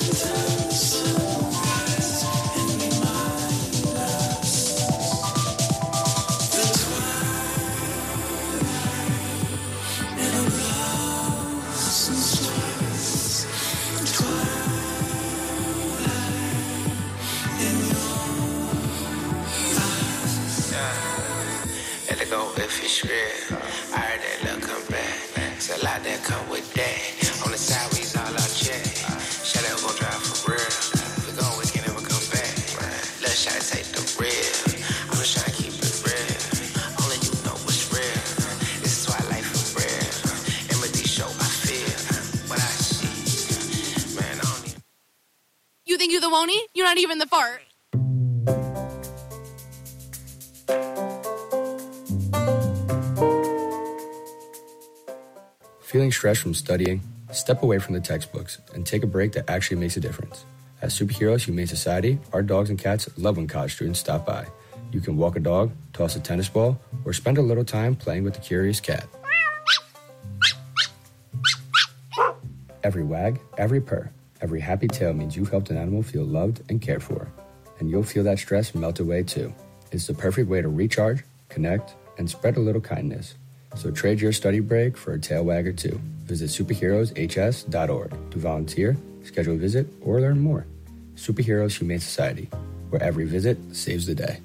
If it's real, I heard that love come back. It's a lot that come with that. On the side, we all out check. Shut up, gon' drive for real. We gon' weekend and we come back. Let's try to take the real. I'm just trying to keep it real. Only you know what's real. This is Twilight for real. Empathy show, I feel what I see. Man, I don't even. You think you're the Wony? You're not even the fart. Feeling stressed from studying? Step away from the textbooks and take a break that actually makes a difference. At Superheroes Humane Society, our dogs and cats love when college students stop by. You can walk a dog, toss a tennis ball, or spend a little time playing with the curious cat. Every wag, every purr, every happy tail means you've helped an animal feel loved and cared for. And you'll feel that stress melt away too. It's the perfect way to recharge, connect, and spread a little kindness. So trade your study break for a tail wag or two. Visit superheroeshs.org to volunteer, schedule a visit, or learn more. Superheroes Humane Society, where every visit saves the day.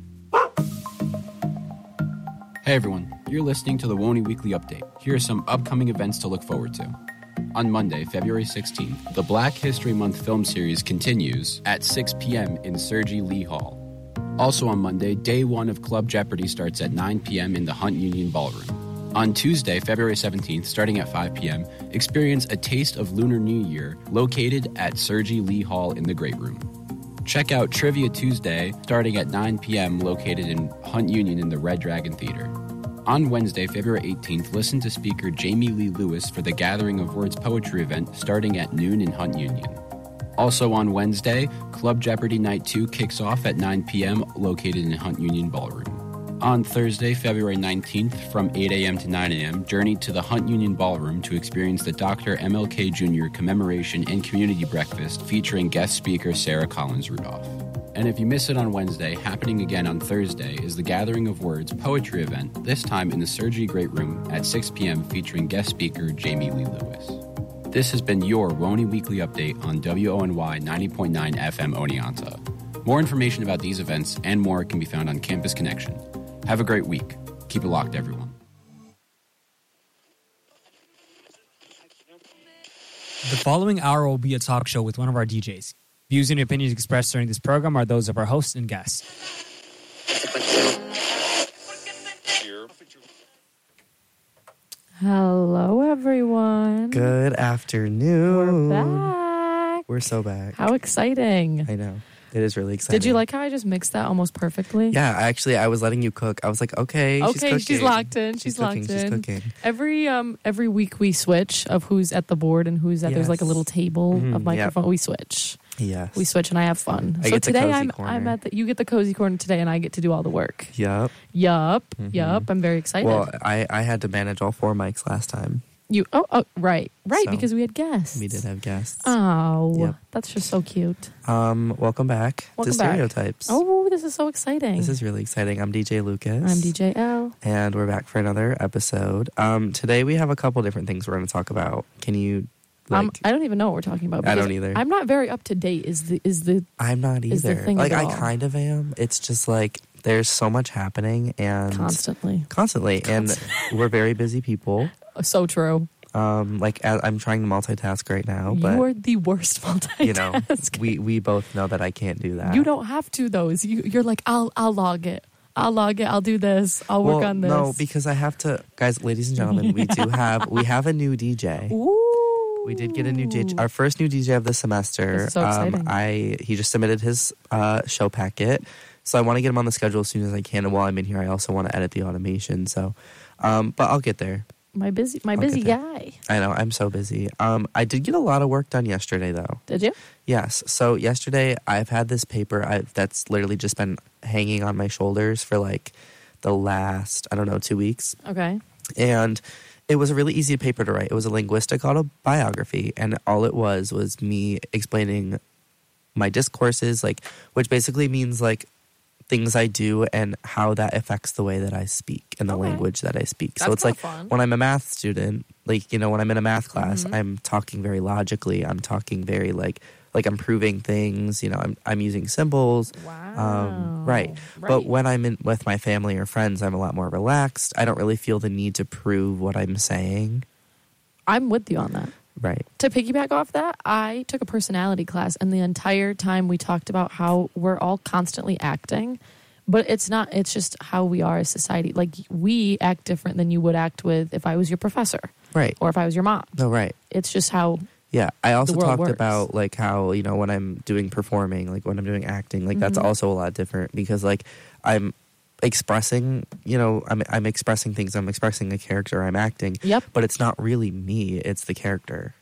Hey everyone, you're listening to the Wony Weekly Update. Here are some upcoming events to look forward to. On Monday, February 16th, the Black History Month film series continues at 6 p.m. in Sergi Lee Hall. Also on Monday, Day 1 of Club Jeopardy starts at 9 p.m. in the Hunt Union Ballroom. On Tuesday, February 17th, starting at 5 p.m., experience a taste of Lunar New Year located at Sergi Lee Hall in the Great Room. Check out Trivia Tuesday, starting at 9 p.m., located in Hunt Union in the Red Dragon Theater. On Wednesday, February 18th, listen to speaker Jamie Lee Lewis for the Gathering of Words poetry event starting at noon in Hunt Union. Also on Wednesday, Club Jeopardy Night 2 kicks off at 9 p.m., located in Hunt Union Ballroom. On Thursday, February 19th, from 8 a.m. to 9 a.m., journey to the Hunt Union Ballroom to experience the Dr. MLK Jr. Commemoration and Community Breakfast featuring guest speaker Sarah Collins Rudolph. And if you miss it on Wednesday, happening again on Thursday is the Gathering of Words poetry event, this time in the Sergi Great Room at 6 p.m. featuring guest speaker Jamie Lee Lewis. This has been your Wony Weekly Update on WONY 90.9 FM Oneonta. More information about these events and more can be found on Campus Connection. Have a great week. Keep it locked, everyone. The following hour will be a talk show with one of our DJs. Views and opinions expressed during this program are those of our hosts and guests. Hello, everyone. Good afternoon. We're back. We're so back. How exciting. I know. It is really exciting. Did you like how I just mixed that almost perfectly? Yeah, actually, I was letting you cook. I was like, okay, she's cooking. She's locked in. She's locked in. She's cooking. Every week we switch of who's at the board and who's at. Yes. There's like a little table of microphone. Yep. We switch. Yes. We switch and I have fun. I so get today the cozy corner. I'm at the. You get the cozy corner today, and I get to do all the work. Yup. I'm very excited. Well, I had to manage all 4 mics last time. Right, So, because we had guests. We did have guests. Oh, Yep. That's just so cute. Welcome back to Stereotypes. Oh, this is so exciting. This is really exciting. I'm DJ Lucas. I'm DJ L. And we're back for another episode. Today we have a couple different things we're going to talk about. Can you... I don't even know what we're talking about. I don't either. I'm not very up to date. I'm not either. Is the thing like at I all. kind of am. It's just like there's so much happening and Constantly. And we're very busy people. So true. I'm trying to multitask right now, but you are the worst multitasker. we both know that I can't do that. You don't have to though. You're like I'll log it. I'll do this. I'll work on this. No, because I have to, guys, ladies and gentlemen. We have a new DJ. Ooh. We did get a new DJ, our first new DJ of the semester. This is so exciting. He just submitted his show packet, so I want to get him on the schedule as soon as I can. And while I'm in here, I also want to edit the automation. So, but I'll get there. My busy guy. I know, I'm so busy. I did get a lot of work done yesterday, though. Did you? Yes. So yesterday, I've had this paper that's literally just been hanging on my shoulders for like the last, 2 weeks. Okay. And It was a really easy paper to write. It was a linguistic autobiography, and all it was me explaining my discourses, like, which basically means like things I do and how that affects the way that I speak and the language that I speak. So That's it's like kinda fun. when I'm a math student, like, you know, when I'm in a math class, I'm talking very logically. I'm talking very like I'm proving things. You know, I'm using symbols. Wow. Right. But when I'm in with my family or friends, I'm a lot more relaxed. I don't really feel the need to prove what I'm saying. I'm with you on that. Right. To piggyback off that, I took a personality class, and the entire time we talked about how we're all constantly acting, but it's just how we are as society. Like, we act different than you would act with if I was your professor. Right. Or if I was your mom. No, right. It's just how. Yeah. I also the world talked works. about like how, you know, when I'm doing performing, like when I'm doing acting, like that's also a lot different because like I'm expressing, you know, I'm expressing things. I'm expressing a character. I'm acting. Yep. But it's not really me. It's the character.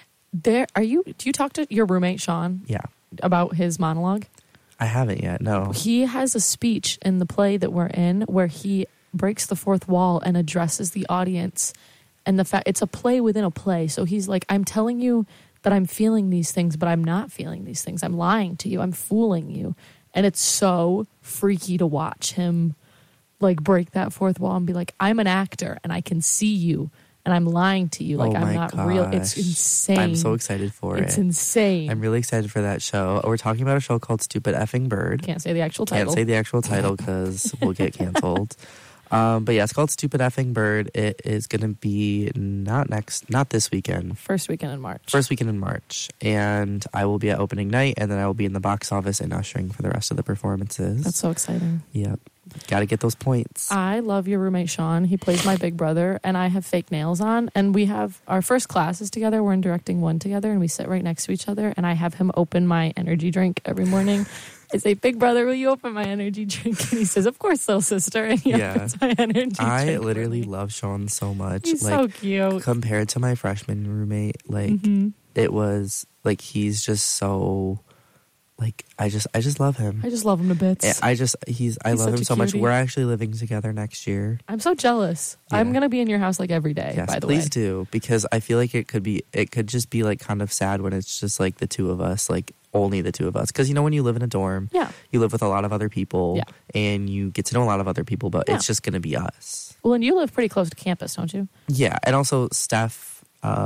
Do you talk to your roommate, Sean, Yeah. about his monologue? I haven't yet. No. He has a speech in the play that we're in where he breaks the fourth wall and addresses the audience. And the fact it's a play within a play. So he's like, I'm telling you that I'm feeling these things, but I'm not feeling these things. I'm lying to you. I'm fooling you. And it's so freaky to watch him like break that fourth wall and be like, I'm an actor and I can see you and I'm lying to you. Like, Oh I'm my not real. It's gosh. insane. I'm so excited for it. It's insane. I'm really excited for that show. We're talking about a show called Stupid Effing Bird. Can't say the actual title. Can't say the actual title because we'll get canceled. But yeah, it's called Stupid Effing Bird. It is going to be not this weekend. First weekend in March. First weekend in March. And I will be at opening night, and then I will be in the box office and ushering for the rest of the performances. That's so exciting. Yep. Got to get those points. I love your roommate, Sean. He plays my big brother, and I have fake nails on. And we have our first classes together. We're in directing one together, and we sit right next to each other. And I have him open my energy drink every morning. I say, "Big brother, will you open my energy drink?" And he says, "Of course, little sister." And he opens my energy drink. I for literally me. love Sean so much. He's like, so cute. compared to my freshman roommate, like it was like he's just so like I just love him. I just love him to bits. I love He's him such a so much. cutie. We're actually living together next year. I'm so jealous. Yeah. I'm gonna be in your house like every day. Yes, by the way, please do, because I feel like it could just be like kind of sad when it's just like the two of us, like only the two of us. Because you know, when you live in a dorm, Yeah. you live with a lot of other people, Yeah. and you get to know a lot of other people, but Yeah. it's just gonna be us. Well, and you live pretty close to campus, don't you? Yeah, and also Steph.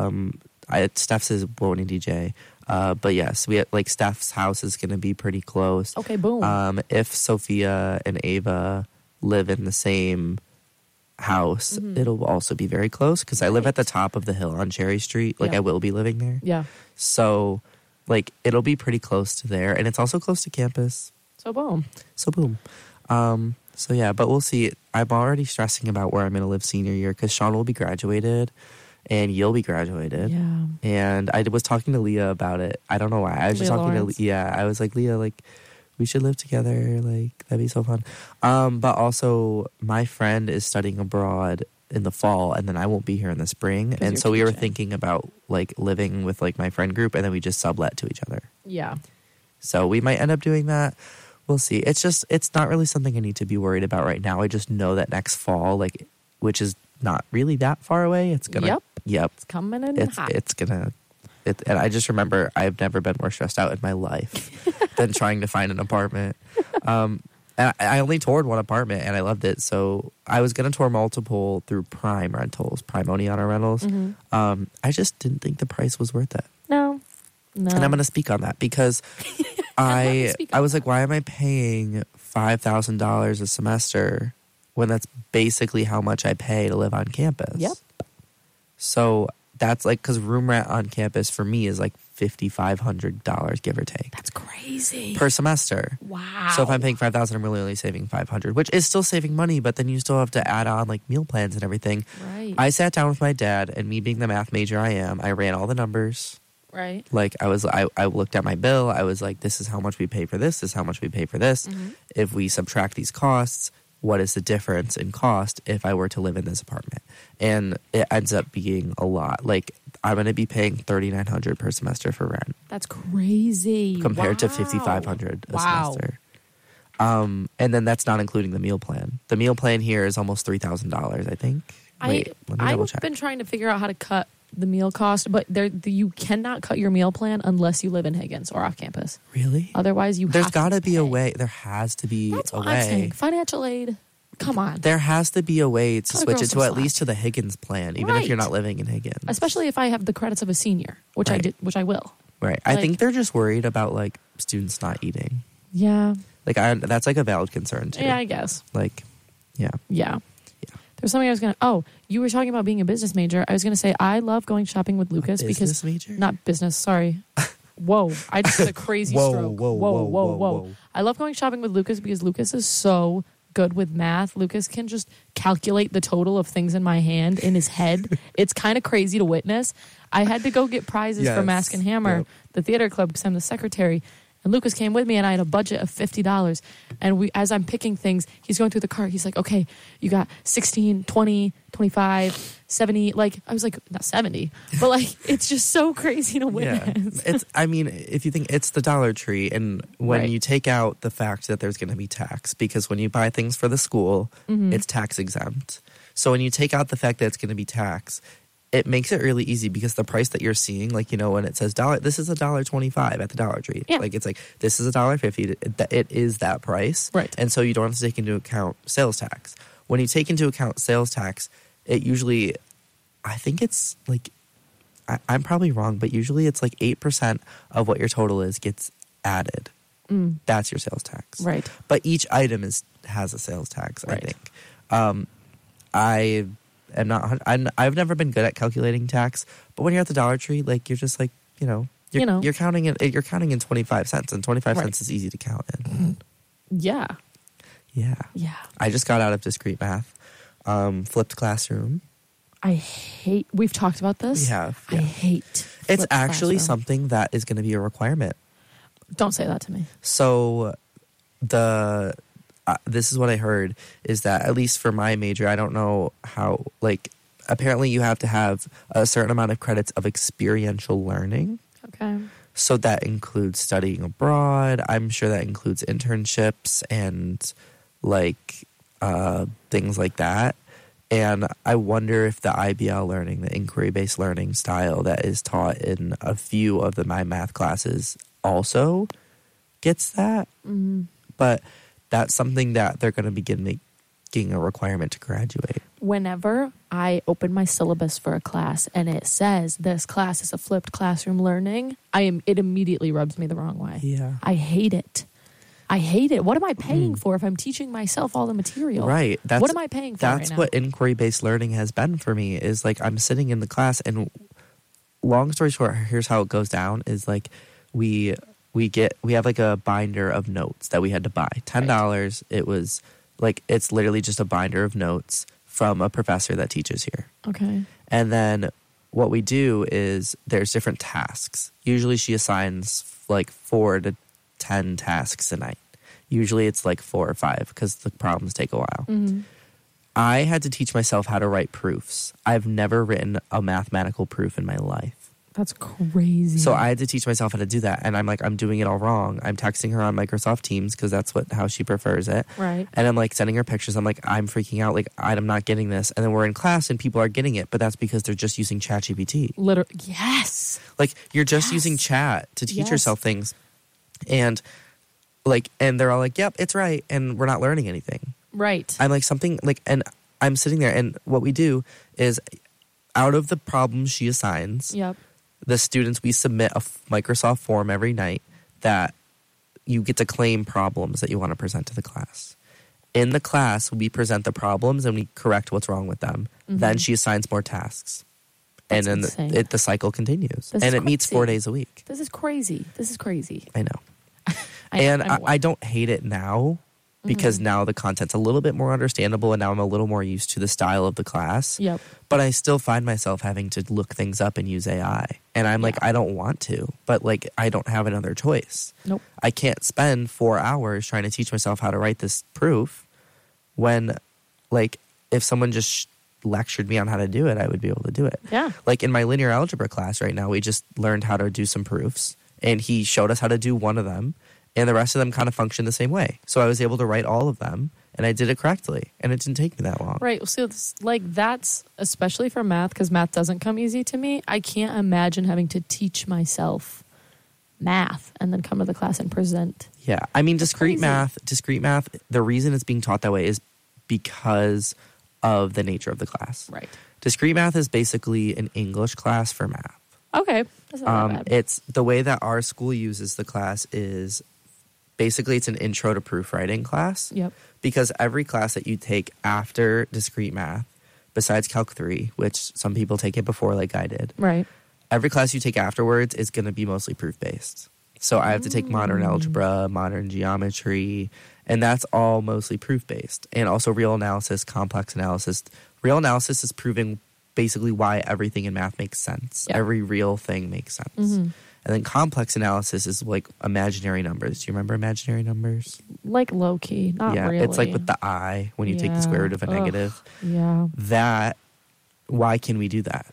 Steph's his Won't DJ. But yes, we like Steph's house is going to be pretty close. Okay, boom. If Sophia and Ava live in the same house, it'll also be very close because I live at the top of the hill on Cherry Street. Like Yeah. I will be living there. Yeah. So like it'll be pretty close to there, and it's also close to campus. So boom. So boom. So yeah, but we'll see. I'm already stressing about where I'm going to live senior year because Sean will be graduated. And you'll be graduated. Yeah. And I was talking to Leah about it. I don't know why. I was just Leah talking Lawrence? to Leah. I was like, Leah, like, we should live together. Like, that'd be so fun. But also, my friend is studying abroad in the fall, and then I won't be here in the spring. And you're so we were teaching. thinking about, like, living with, like, my friend group, and then we just sublet to each other. Yeah. So we might end up doing that. We'll see. It's not really something I need to be worried about right now. I just know that next fall, like, which is not really that far away, it's gonna. Yep. It's coming in hot. It's gonna. And I just remember I've never been more stressed out in my life than trying to find an apartment. And I only toured one apartment and I loved it. So I was gonna tour multiple through Prime Rentals, Prime Oneana Rentals. I just didn't think the price was worth it. No. And I'm gonna speak on that because I was like, why am I paying $5,000 a semester when that's basically how much I pay to live on campus? Yep. So that's like, because room rent on campus for me is like $5,500, give or take, That's crazy. per semester. Wow. So if I'm paying $5,000, I'm really only saving $500, which is still saving money, but then you still have to add on like meal plans and everything. Right. I sat down with my dad, and me being the math major I am, I ran all the numbers. Right. Like I looked at my bill. I was like, this is how much we pay for this. This is how much we pay for this. If we subtract these costs, what is the difference in cost if I were to live in this apartment? And it ends up being a lot. Like I'm going to be paying $3,900 per semester for rent That's crazy. compared to Wow. $5,500 a Wow. semester. And then that's not including the meal plan. The meal plan here is almost $3,000, I think. Wait, let me double I've check. been trying to figure out how to cut the meal cost, but you cannot cut your meal plan unless you live in Higgins or off campus. Really? Otherwise, There's have got to be a pay. way. There has to be That's a what I'm saying. way. Financial aid. Come on. There has to be a way to Cut a switch girl it some to at slack. least to the Higgins plan, even if you're Right. not living in Higgins. Especially if I have the credits of a senior, which Right. which I will. Right. I like- think they're just worried about like students not eating. Yeah. Like that's like a valid concern too. Yeah, I guess. Like, yeah. Yeah. There's something I was going to... Oh, you were talking about being a business major. I was going to say, I love going shopping with Lucas Business because... major? Not business, sorry. Whoa. I just had a crazy Whoa, stroke. whoa, whoa, whoa. I love going shopping with Lucas because Lucas is so good with math. Lucas can just calculate the total of things in my hand in his head. It's kind of crazy to witness. I had to go get prizes for Yes. Mask and Hammer, Yep. the theater club, because I'm the secretary. And Lucas came with me, and I had a budget of $50. And as I'm picking things, he's going through the cart. He's like, okay, you got 16, 20, 25, 70. Like, I was like, not 70. But, like, it's just so crazy to Yeah. witness. I mean, if you think it's the Dollar Tree, and when Right. you take out the fact that there's going to be tax, because when you buy things for the school, Mm-hmm. it's tax exempt. So when you take out the fact that it's going to be tax, it makes it really easy because the price that you're seeing, like, you know, when it says this is $1.25 at the Dollar Tree, Yeah. like it's like this is $1.50. It is that price, Right. And so you don't have to take into account sales tax. When you take into account sales tax, it usually, I think it's like, I'm probably wrong, but usually it's like 8% of what your total is gets added. That's your sales tax, Right. But each item has a sales tax. I Right. think. I am not. I've never been good at calculating tax, but when you're at the Dollar Tree, like you're just like you're counting it. You're counting in 25 cents, and 25 Right. cents is easy to count in. Yeah. Yeah. Yeah. I just got out of discrete math, flipped classroom. I hate... We've talked about this. We have, I yeah. hate... It's flipped actually classroom. something that is going to be a requirement. Don't say that to me. So this is what I heard is that at least for my major, I don't know how, like, apparently you have to have a certain amount of credits of experiential learning. Okay. So that includes studying abroad. I'm sure that includes internships and like things like that. And I wonder if the IBL learning, the inquiry-based learning style that is taught in a few of my math classes also gets that. But that's something that they're going to begin making a requirement to graduate. Whenever I open my syllabus for a class and it says this class is a flipped classroom learning, it immediately rubs me the wrong way. Yeah. I hate it. I hate it. What am I paying for if I'm teaching myself all the material? Right. What am I paying for That's right now? what inquiry-based learning has been for me, is like I'm sitting in the class and long story short, here's how it goes down is like we have like a binder of notes that we had to buy. $10. It was like, it's literally just a binder of notes from a professor that teaches here. Okay. And then what we do is there's different tasks. Usually she assigns like 4 to 10 tasks a night. Usually it's like 4 or 5 because the problems take a while. Mm-hmm. I had to teach myself how to write proofs. I've never written a mathematical proof in my life. That's crazy. So I had to teach myself how to do that. And I'm like, I'm doing it all wrong. I'm texting her on Microsoft Teams because that's how she prefers it. Right. And I'm like sending her pictures. I'm like, I'm freaking out. Like, I'm not getting this. And then we're in class and people are getting it. But that's because they're just using ChatGPT. Literally, yes. Like, you're just Yes. using chat to teach Yes. yourself things. And they're all like, yep, it's right. And we're not learning anything. Right. I'm like and I'm sitting there and what we do is out of the problems she assigns, Yep. the students, we submit a Microsoft form every night that you get to claim problems that you want to present to the class. In the class, we present the problems and we correct what's wrong with them. Then she assigns more tasks. That's and then insane. the cycle continues. This and is it meets 4 crazy. days a week. This is crazy. This is crazy. I know. I And know. I don't hate it now because now the content's a little bit more understandable and now I'm a little more used to the style of the class. Yep. But I still find myself having to look things up and use AI. And I'm like, I don't want to, but like I don't have another choice. Nope. I can't spend 4 hours trying to teach myself how to write this proof when like if someone just lectured me on how to do it, I would be able to do it. Yeah. Like in my linear algebra class right now, we just learned how to do some proofs and he showed us how to do one of them and the rest of them kind of function the same way. So I was able to write all of them and I did it correctly, and it didn't take me that long. Right. So, that's especially for math, because math doesn't come easy to me. I can't imagine having to teach myself math and then come to the class and present. Yeah. I mean, discrete crazy. math, the reason it's being taught that way is because of the nature of the class. Right. Discrete math is basically an English class for math. Okay. That's not that bad. It's the way that our school uses the class is basically it's an intro to proofwriting class. Yep. Because every class that you take after discrete math, besides Calc 3, which some people take it before like I did, Right. every class you take afterwards is going to be mostly proof-based. So I have to take modern algebra, modern geometry, and that's all mostly proof-based. And also real analysis, complex analysis. Real analysis is proving basically why everything in math makes sense. Yep. Every real thing makes sense. Mm-hmm. And then complex analysis is like imaginary numbers. Do you remember imaginary numbers? Like low key, not yeah, really. it's like with the I when you take the square root of a negative. Yeah. That, why can we do that?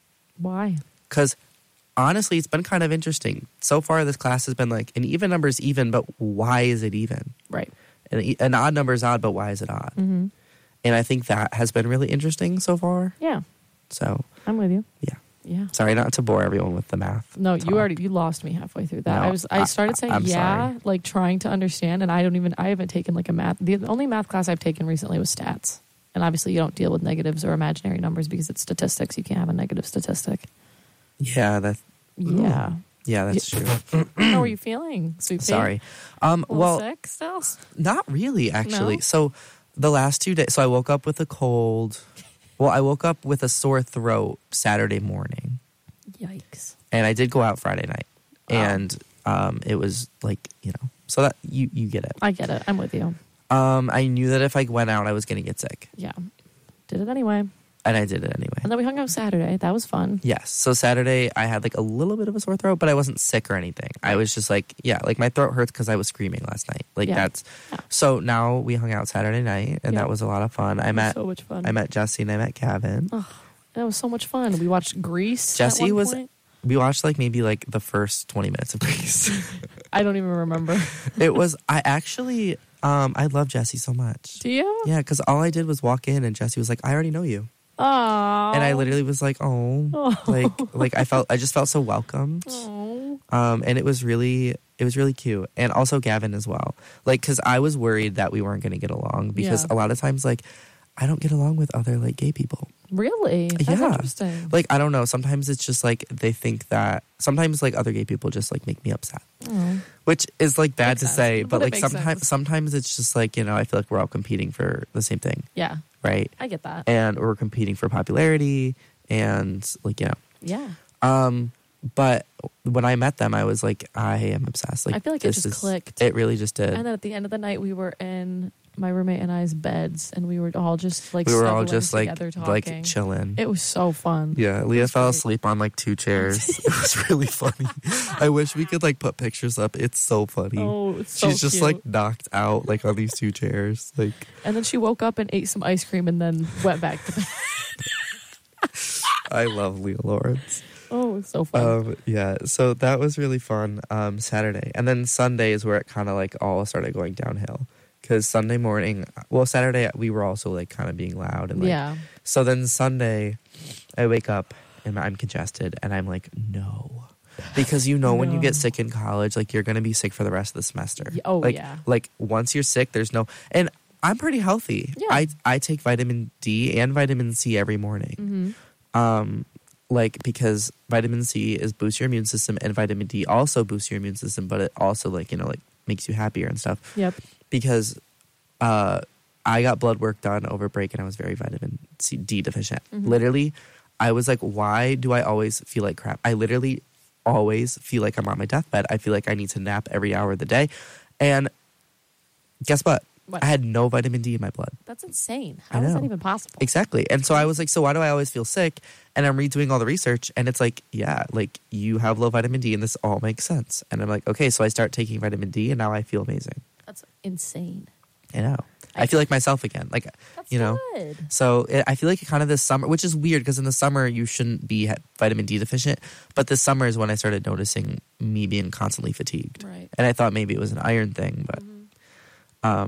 Why? Because honestly, it's been kind of interesting. So far, this class has been like, an even number is even, but why is it even? Right. An odd number is odd, but why is it odd? Mm-hmm. And I think that has been really interesting so far. Yeah. So, I'm with you. yeah. Yeah. Sorry not to bore everyone with the math. No, talk. you lost me halfway through that. No, I started saying I'm yeah, sorry. like trying to understand, and I haven't taken like a math. The only math class I've taken recently was stats. And obviously you don't deal with negatives or imaginary numbers because it's statistics. You can't have a negative statistic. Yeah, Yeah. that's true. How are you feeling, sweet pea? Sorry. A little Well, sick still? not really, actually. No? So the last 2 days, so I woke up with a cold. Well, I woke up with a sore throat Saturday morning. Yikes. And I did go out Friday night. Wow. And it was like, so that you get it. I get it. I'm with you. I knew that if I went out, I was going to get sick. Yeah. Did it anyway. And I did it anyway. And then we hung out Saturday. That was fun. Yes. So Saturday, I had like a little bit of a sore throat, but I wasn't sick or anything. I was just like, like my throat hurts because I was screaming last night. Like Yeah. Yeah. So now we hung out Saturday night, and Yeah. that was a lot of fun. It was so much fun. I met Jesse and I met Kevin. Oh, that was so much fun. We watched Grease. Jesse at one was- point. We watched like maybe like the first 20 minutes of Grease. I don't even remember. It was, I actually, I love Jesse so much. Do you? Yeah, because all I did was walk in and Jesse was like, I already know you. Oh. And I literally was like, like I just felt so welcomed. Oh. And it was really cute. And also Gavin as well. Like, cause I was worried that we weren't going to get along because Yeah. a lot of times, like, I don't get along with other like gay people. Really? That's Yeah. interesting. Like, I don't know. Sometimes it's just like, they think that sometimes like other gay people just like make me upset, Oh. which is like bad Makes to sense. say, But but it like makes sense. sometimes it's just like, I feel like we're all competing for the same thing. Yeah. Right. I get that. And we're competing for popularity and like, Yeah. But when I met them, I was like, I am obsessed. Like, I feel like it this just clicked. It really just did. And then at the end of the night, we were in my roommate and I's beds, and we were all just like we were all snuggling just together talking. like chilling. It was so fun. Yeah, Leah was fell great. asleep on like 2 chairs. It was really funny. I wish we could like put pictures up. It's so funny. Oh, it's so She's just cute. like knocked out like on these 2 chairs. Like, And then she woke up and ate some ice cream and then went back to bed. I love Leah Lawrence. Oh, it's so fun. Yeah, so that was really fun Saturday. And then Sunday is where it kind of like all started going downhill. Because Sunday morning, Saturday we were also like kind of being loud. And like, yeah. So then Sunday, I wake up and I'm congested and I'm like, no. Because when you No. get sick in college, like you're going to be sick for the rest of the semester. Oh, like, yeah. Like once you're sick, there's no... And I'm pretty healthy. Yeah. I take vitamin D and vitamin C every morning. Mm-hmm. Like because vitamin C is boosts your immune system and vitamin D also boosts your immune system, but it also like, like makes you happier and stuff. Yep. Because I got blood work done over break and I was very vitamin D deficient. Mm-hmm. Literally, I was like, why do I always feel like crap? I literally always feel like I'm on my deathbed. I feel like I need to nap every hour of the day. And guess what? What? I had no vitamin D in my blood. That's insane. I How is that know. even possible? Exactly. And so I was like, so why do I always feel sick? And I'm redoing all the research and it's like, yeah, like you have low vitamin D and this all makes sense. And I'm like, okay, so I start taking vitamin D and now I feel amazing. That's insane. I know. I feel like myself again. Like, That's good. So I feel like kind of this summer, which is weird because in the summer you shouldn't be vitamin D deficient. But this summer is when I started noticing me being constantly fatigued. Right. And I thought maybe it was an iron thing, but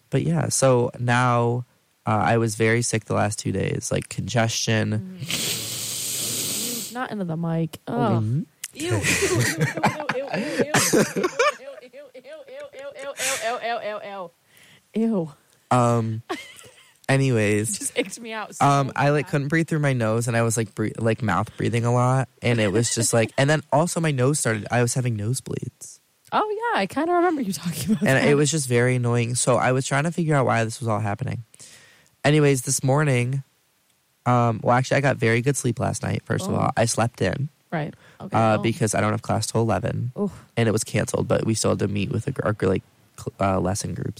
But yeah, so now I was very sick the last 2 days, like congestion. Not into the mic. Oh. Mhm. Ew, ew, ew, ew, ew, ew, ew, ew, ew, ew, ew, ew, ew, ew, ew. Anyways, Just icked me out. I like couldn't breathe through my nose, and I was like mouth breathing a lot, and it was just like, and then also my nose I was having nosebleeds, Oh yeah, I kind of remember you talking about that. and it was just very annoying. So I was trying to figure out why this was all happening. Anyways, this morning, well, actually, I got very good sleep last night. First of all, I slept in. Right. Okay. Because I don't have class till 11, Oof. and it was canceled, but we still had to meet with our lesson groups.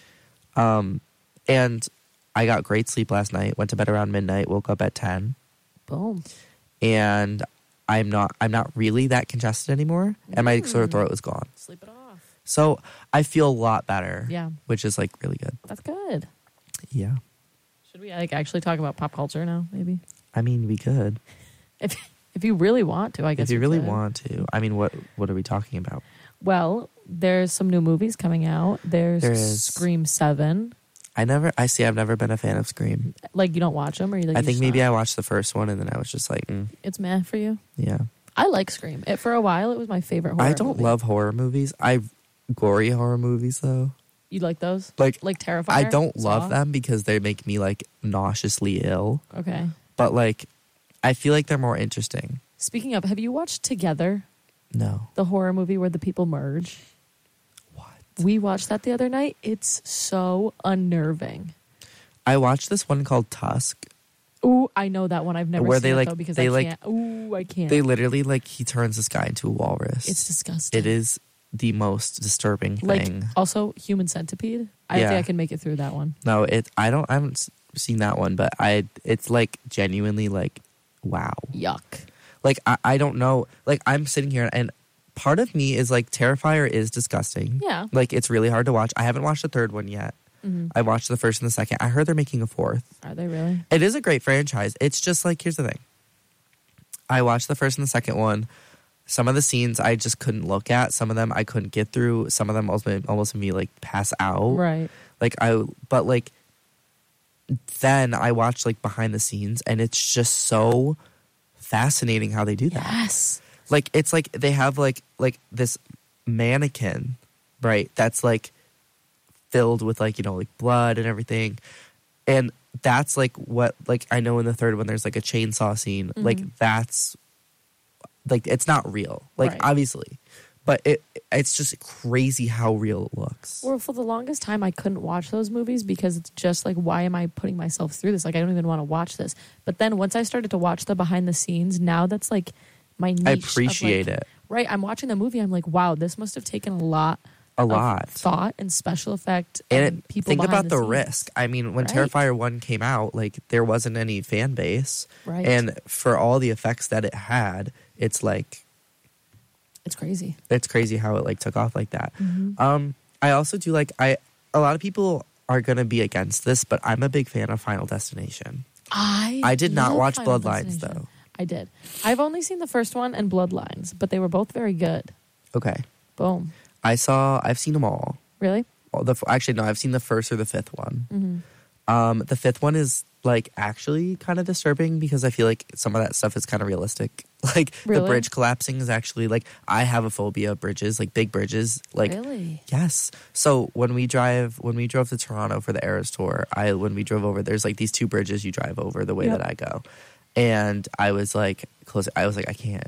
And I got great sleep last night. Went to bed around midnight. Woke up at 10, Boom. and I'm not really that congested anymore, and my sore throat was gone. Sleep it off. So I feel a lot better. Yeah. which is like really good. That's good. Yeah, Should we like actually talk about pop culture now? Maybe I mean we could if you really want to. I guess if you we really could. want to. I mean, what are we talking about? Well, there's some new movies coming out. There There's is. Scream 7. I've never been a fan of Scream. Like you don't watch them, or you like? I think maybe I watched the first one and then I was just like, It's meh for you. yeah. I like Scream. For a while, it was my favorite horror. I don't movie. love horror movies. Gory horror movies though. You like those? Like Terrifier? I don't Saw? love them because they make me like nauseously ill. Okay. But like, I feel like they're more interesting. Speaking of, have you watched Together, No. the horror movie where the people merge? What? We watched that the other night. It's so unnerving. I watched this one called Tusk. Ooh, I know that one. I've never Where seen they, it like- though because they, I like- can't. Ooh, I can't. They literally like he turns this guy into a walrus. It's disgusting. It is the most disturbing like thing. also Human Centipede. I Yeah. think I can make it through that one. No, I haven't seen that one, but it's like genuinely like wow. Yuck. Like I don't know. Like I'm sitting here and part of me is like Terrifier is disgusting. Yeah. Like it's really hard to watch. I haven't watched the third one yet. Mm-hmm. I watched the first and the second. I heard they're making a fourth. Are they really? It is a great franchise. It's just like, here's the thing. I watched the first and the second one. Some of the scenes I just couldn't look at. Some of them I couldn't get through. Some of them almost made me like pass out. Right. But then I watched like behind the scenes and it's just so fascinating how they do that. Yes. Like it's like they have like this mannequin, right? That's like filled with like, like blood and everything. And that's like what, like I know in the third one there's like a chainsaw scene. Mm-hmm. Like that's like it's not real. Like Right. obviously. But it's just crazy how real it looks. Well, for the longest time, I couldn't watch those movies because it's just like, why am I putting myself through this? Like, I don't even want to watch this. But then once I started to watch the behind the scenes, now that's like my niche. I appreciate it. Right. I'm watching the movie. I'm like, wow, this must have taken a lot of thought and special effect. And people think behind about the scenes. risk. I mean, when Right. Terrifier 1 came out, like there wasn't any fan base. Right. And for all the effects that it had, it's like It's crazy. it's crazy how it like took off like that. Mm-hmm. I also do like a lot of people are gonna be against this, but I'm a big fan of Final Destination. I did not love watch Final Bloodlines Destination. though. I did. I've only seen the first one and Bloodlines, but they were both very good. Okay. Boom. I've seen them all. Really? Actually, no, I've seen the first or the fifth one. Mm-hmm. The fifth one is like actually kind of disturbing because I feel like some of that stuff is kind of realistic. Like the Really? bridge collapsing is actually like I have a phobia of bridges, like big bridges. Like Really? yes. So when we drove to Toronto for the Eras tour, when we drove over, there's like these two bridges you drive over the way Yep. that I go, and I was like I can't.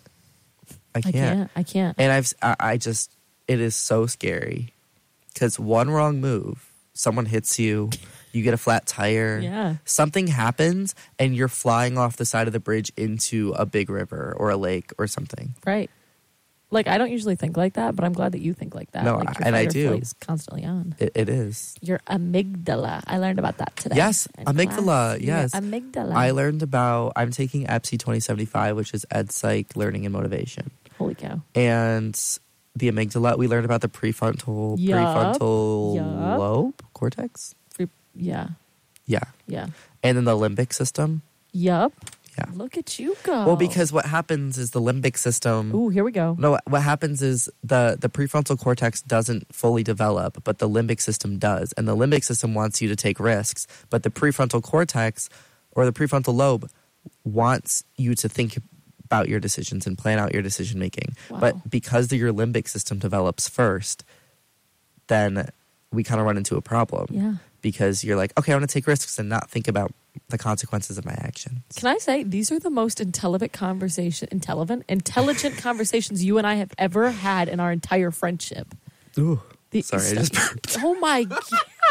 I can't. And I just it is so scary because one wrong move, someone hits you, you get a flat tire, Yeah. something happens, and you're flying off the side of the bridge into a big river or a lake or something. Right. Like, I don't usually think like that, but I'm glad that you think like that. No, like, your and I fight or do. flight is constantly on. It is. Your amygdala. I learned about that today. Yes, in amygdala, class. Your yes. amygdala. I learned I'm taking EPSI 2075, which is Ed Psych Learning and Motivation. Holy cow. And the amygdala, we learned about the prefrontal Yup. lobe cortex. Yeah. Yeah. Yeah. And then the limbic system. Yup. Yeah. Look at you go. Well, because what happens is the limbic system. Ooh, here we go. No, what happens is the prefrontal cortex doesn't fully develop, but the limbic system does. And the limbic system wants you to take risks, but the prefrontal cortex or the prefrontal lobe wants you to think about your decisions and plan out your decision making. Wow. But because your limbic system develops first, then we kind of run into a problem. Yeah. Because you're like, okay, I want to take risks and not think about the consequences of my actions. Can I say these are the most intelligent conversations you and I have ever had in our entire friendship. Ooh, sorry, I just burped. Oh my god!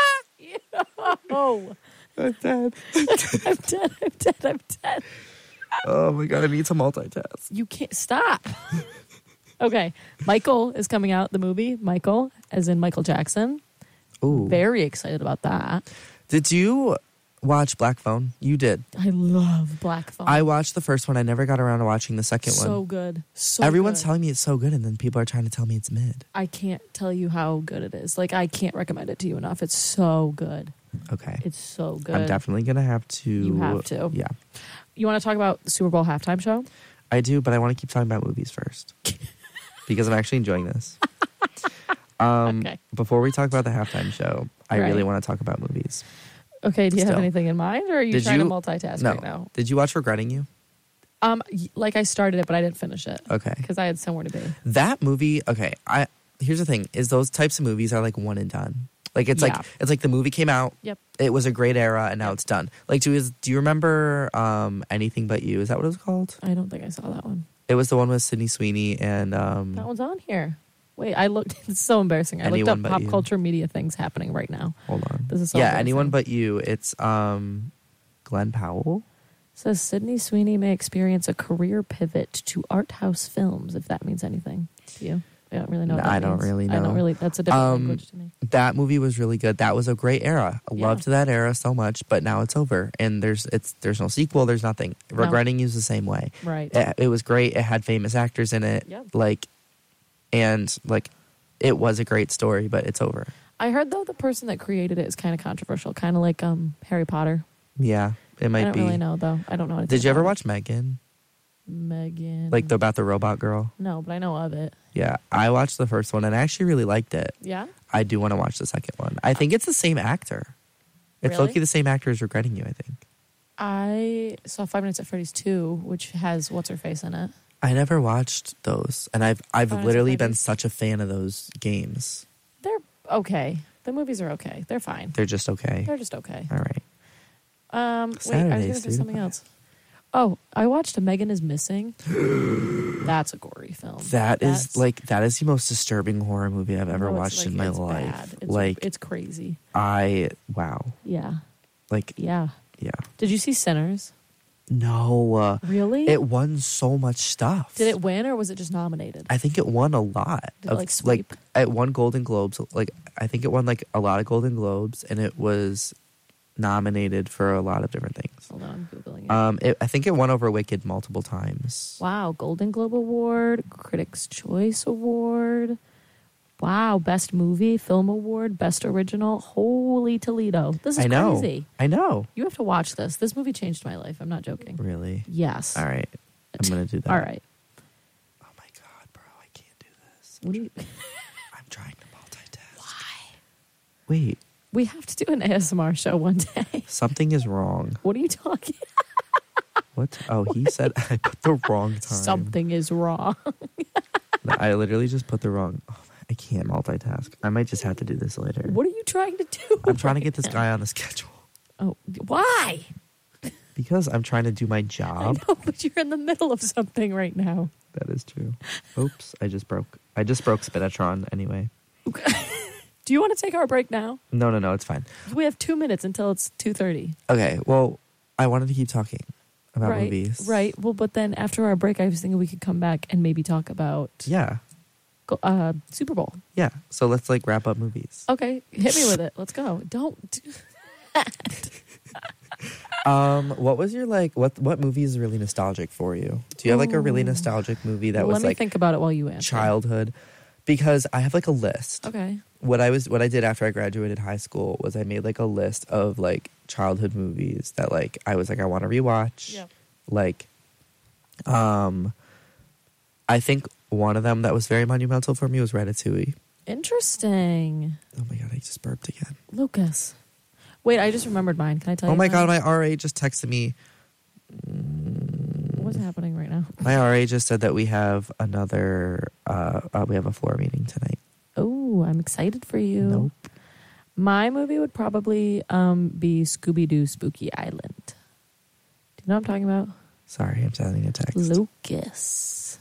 Oh, I'm dead. I'm dead. Oh my god, I need to multitask. You can't stop. Okay, Michael is coming out. The movie Michael, as in Michael Jackson. Ooh, Very excited about that. did you watch Black Phone? You did. I love Black Phone. I watched the first one. I never got around to watching the second one. So good. So Everyone's good. telling me it's so good, and then people are trying to tell me it's mid. I can't tell you how good it is. Like, I can't recommend it to you enough. It's so good. Okay. It's so good. I'm definitely going to have to. You have to. Yeah. You want to talk about the Super Bowl halftime show? I do, but I want to keep talking about movies first. Because I'm actually enjoying this. Okay. Before we talk about the halftime show, I Right. really want to talk about movies. Okay, do you have Still. anything in mind, or are you Did trying you- to multitask No. right now? Did you watch Regretting You? Like I started it, but I didn't finish it Okay. because I had somewhere to be. That movie, okay, here's the thing, is those types of movies are like one and done. Like it's Yeah. like the movie came out, Yep. it was a great era, and now it's done. Like do you remember Anything But You? Is that what it was called? I don't think I saw that one. It was the one with Sydney Sweeney and That one's on here. Wait, I looked. It's so embarrassing. I looked Anyone up But pop You. culture media things happening right now. hold on. This is so yeah, embarrassing. Anyone But You. It's Glenn Powell. Says Sydney Sweeney may experience a career pivot to art house films, if that means anything to you. I don't really know. What No, that I don't means. really I don't know. really. That's a different language to me. That movie was really good. That was a great era. I Yeah. loved that era so much, but now it's over, and there's no sequel. There's nothing. No. Regretting You's the same way. Right. It was great. It had famous actors in it. Yep. It was a great story, but it's over. I heard though the person that created it is kind of controversial, kind of like Harry Potter. Yeah, it might I don't be. really know though. I don't know. anything Did you ever about watch Megan? it. Megan? About the robot girl? No, but I know of it. Yeah, I watched the first one and I actually really liked it. Yeah. I do want to watch the second one. I think it's the same actor. It's Really? Loki the same actor as Regretting You, I think. I saw 5 Nights at Freddy's 2, which has what's her face in it. I never watched those, and I've Five Nights at literally been Freddy's? such a fan of those games. They're okay. The movies are okay. They're fine. They're just okay. They're just okay. All right. Wait, I was Saturdays, going to say 3 to something 5. else. Oh, I watched Megan is Missing. That's a gory film. That is the most disturbing horror movie I've ever No, it's watched in my it's life. bad. It's crazy. Wow. Yeah. Yeah. Did you see Sinners? No. Really? It won so much stuff. Did it win or was it just nominated? I think it won a lot. Did it, sweep? It won Golden Globes. I think it won a lot of Golden Globes, and it was nominated for a lot of different things. Hold on, I'm Googling it. I think it won over Wicked multiple times. Wow, Golden Globe Award, Critics' Choice Award. Wow, Best Movie, Film Award, Best Original. Holy Toledo. This is I know. crazy. I know. You have to watch this. This movie changed my life. I'm not joking. Really? Yes. All right. I'm going to do that. All right. Oh my God, bro. I can't do this. What do you... I'm trying to multitask. Why? Wait. We have to do an ASMR show one day. Something is wrong. What are you talking? What? Oh, he said I put the wrong time. Something is wrong. No, I literally just put the wrong... Oh, I can't multitask. I might just have to do this later. What are you trying to do? I'm trying to get this guy on the schedule. Oh, why? Because I'm trying to do my I job. know, but you're in the middle of something right now. That is true. Oops, I just broke Spinatron anyway. Do you want to take our break now? No, it's fine. We have 2 minutes until it's 2:30. Okay, well, I wanted to keep talking about Right, movies. right. Well, but then after our break, I was thinking we could come back and maybe talk about Yeah. Super Bowl. Yeah. So let's wrap up movies. Okay, hit me with it. Let's go. Don't do What was your what movie is really nostalgic for you? Do you have a really nostalgic movie that Let was me think about it while you answer. childhood? Because I have a list. Okay. What I did after I graduated high school was I made a list of childhood movies that I was I want to rewatch. Yeah. Like, I think one of them that was very monumental for me was Ratatouille. Interesting. Oh my God, I just burped again. Lucas. Wait, I just remembered mine. Can I tell you? Oh my God, mine? my RA just texted me. What's happening right now? My RA just said that we have another, we have a floor meeting tonight. Oh, I'm excited for you. Nope. My movie would probably be Scooby-Doo Spooky Island. Do you know what I'm talking about? Sorry, I'm sending a text. Lucas.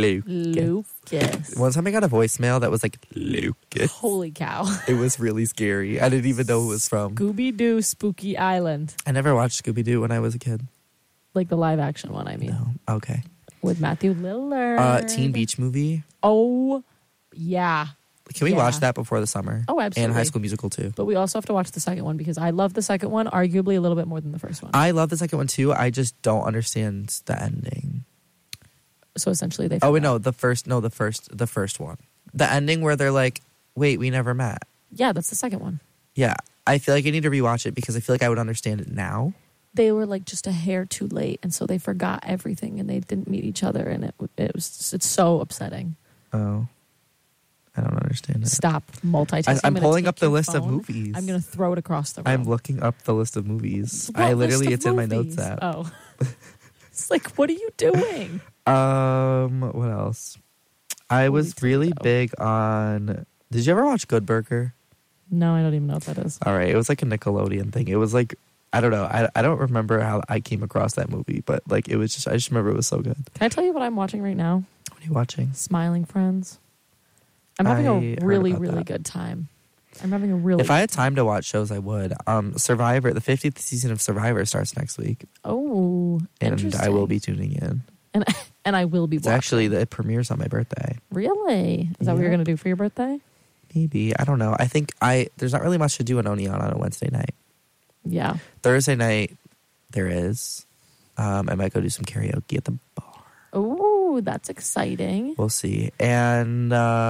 One time I got a voicemail that was like, Lucas. Holy cow. It was really scary. I didn't even know who it was from. Scooby-Doo Spooky Island. I never watched Scooby-Doo when I was a kid. Like the live action one, I mean. No. Okay. With Matthew Lillard. Teen Beach Movie. Oh, yeah. Can we Yeah. watch that before the summer? Oh, absolutely. And High School Musical too. But we also have to watch the second one because I love the second one arguably a little bit more than the first one. I love the second one too. I just don't understand the ending. So essentially they Oh wait, forgot. no, the first one. The ending where they're like, wait, we never met. Yeah, that's the second one. Yeah. I feel like I need to rewatch it because I feel like I would understand it now. They were like just a hair too late, and so they forgot everything, and they didn't meet each other, and it's so upsetting. Oh. I don't understand it. Stop multitasking. I'm gonna pulling take up the your list of phone. movies. I'm gonna throw it across the room. I'm looking up the list of movies. What I literally, list it's of in my notes movies? app. Oh, it's like, what are you doing? What else? I was Holy really Toledo. big on. Did you ever watch Good Burger? No, I don't even know what that is. All right, it was like a Nickelodeon thing. It was like, I don't know. I don't remember how I came across that movie, but like it was just. I just remember it was so good. Can I tell you what I'm watching right now? What are you watching? Smiling Friends. I'm having I a heard really, about really that. good time. I'm having a really. If I had time to watch shows, I would. Survivor, the 50th season of Survivor starts next week, Oh, and interesting. I will be tuning in. and I will be. It's watching. actually it premieres on my birthday. Really? Is that what Yeah. you're going to do for your birthday? Maybe, I don't know. I think there's not really much to do in Onion on a Wednesday night. Yeah. Thursday night, there is. I might go do some karaoke at the bar. Oh, that's exciting. We'll see. And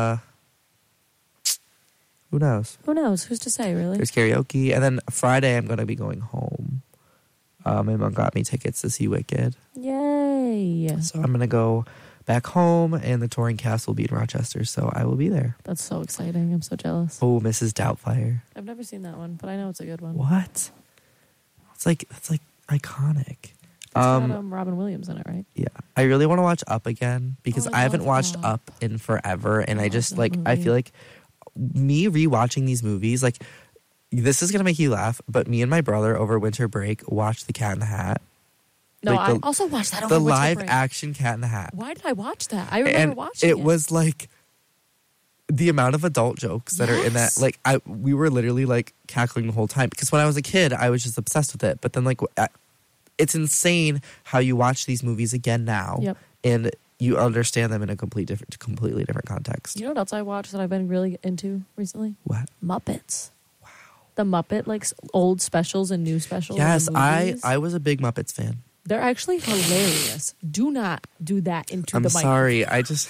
who knows? Who knows? Who's to say, really? There's karaoke. And then Friday, I'm going to be going home. My mom got me tickets to see Wicked. Yay. So I'm going to go back home, and the touring cast will be in Rochester, so I will be there. That's so exciting. I'm so jealous. Oh, Mrs. Doubtfire. I've never seen that one, but I know it's a good one. What? It's like iconic. It's got Robin Williams in it, right? Yeah. I really want to watch Up again because Oh, I I haven't love watched Up. Up in forever, and I love just that I movie. feel like me rewatching these movies, like this is gonna make you laugh, but me and my brother over winter break watched The Cat in the Hat. No, Like I the- also watched that over The winter live break. action Cat in the Hat. Why did I watch that? I remember And watching it. it was like the amount of adult jokes that are in that. Yes. Like we were literally like cackling the whole time because when I was a kid, I was just obsessed with it. But then it's insane how you watch these movies again now, Yep. and you understand them in a completely different context. You know what else I watched that I've been really into recently? What? Muppets. Wow. The Muppet, like old specials and new specials. Yes, and I movies. was a big Muppets fan. They're actually hilarious. Do not do that into I'm the mic. sorry.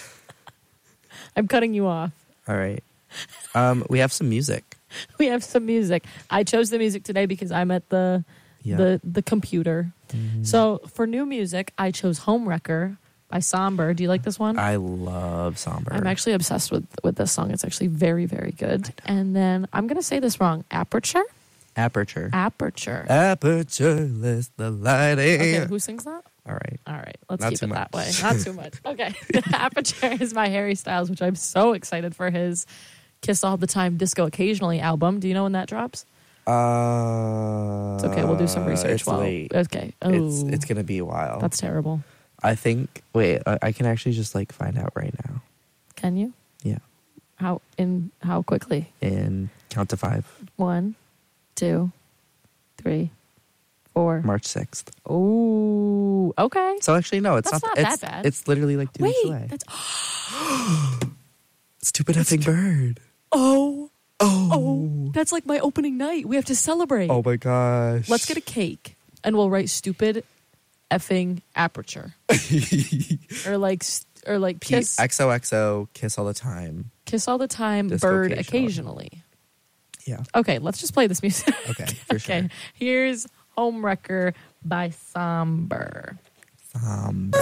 I'm cutting you off. All right. We have some music. We have some music. I chose the music today because I'm at the computer. Mm-hmm. So for new music, I chose Homewrecker by Somber. Do you like this one? I love Somber. I'm actually obsessed with this song. It's actually very, very good. And then I'm going to say this wrong. Aperture? Aperture. Aperture. Apertureless the lighting. Okay, who sings that? All right. All right, let's Not keep too it that way. much. Not too much. Okay. Aperture is by Harry Styles, which I'm so excited for his Kiss All the Time Disco Occasionally album. Do you know when that drops? It's okay. We'll do some research It's late. Okay. Oh, It's gonna be a while. that's terrible. I think. Wait, I can actually just like find out right now. Can you? Yeah. How quickly? And count to 5. 1, 2, 3, 4. March 6th. Oh, okay. So actually, no, it's That's not. not It's, that bad. It's literally like 2 weeks Wait, away. that's Stupid effing bird. oh, Oh. that's like my opening night. We have to celebrate. Oh my gosh. Let's get a cake and we'll write stupid effing aperture or like kiss XOXO, kiss all the time. kiss all the time, Disco bird occasionally. occasionally. Yeah. Okay, let's just play this music. Okay, for Okay, sure. here's Homewrecker by Somber. somber.